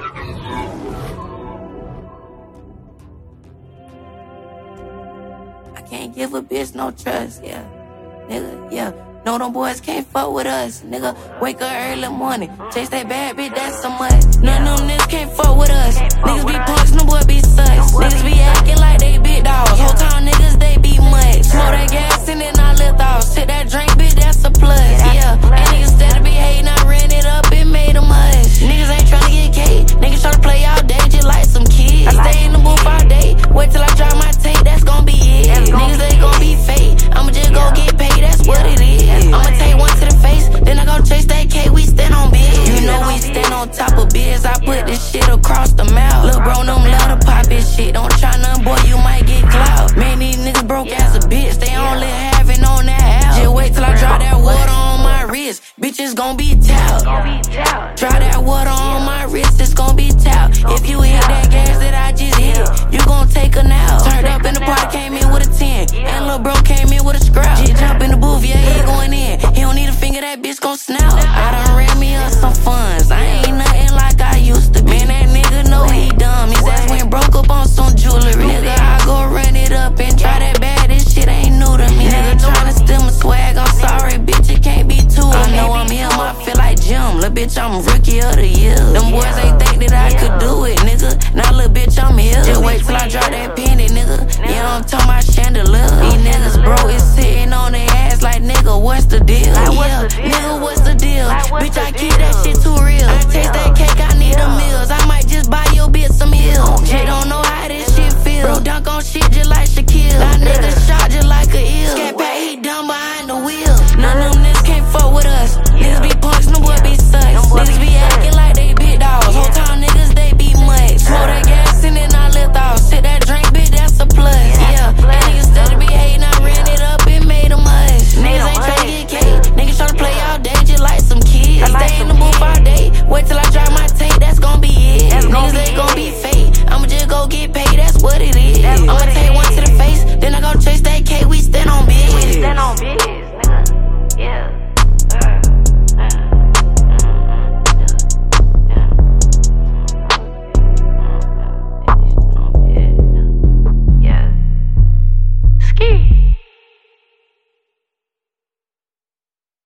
I can't give a bitch no trust, yeah. Nigga, yeah. No, them boys can't fuck with us, nigga. Wake up early morning, chase that bad bitch, that's so much. None of them niggas can't fuck with us. Niggas be punks, no boy be sus. Niggas be acting like they big dogs. Whole time niggas, they be mud. Smoke that gas and then I lift off. Sit that drink, bitch, that's a plus, yeah. And niggas instead of be hating, I ran it up and made them hush. Niggas ain't tryna get cake. Niggas tryna play all day just like some kids. I stay in the booth all day. Wait till I drop my tape, that's gon' be it. Niggas ain't gon' be fake. I'ma just go get paid, that's what it is. I'ma take one to the face, then I go chase that cake, we stand on biz. You know we stand on top of biz, I put this shit across the mouth. Lil' bro, them love to pop this shit, don't try none, boy, you might get clout. Man, these niggas broke as a bitch, they only having on that house. Just wait till I drop that water on my wrist, bitches gon' be tout. Drop that water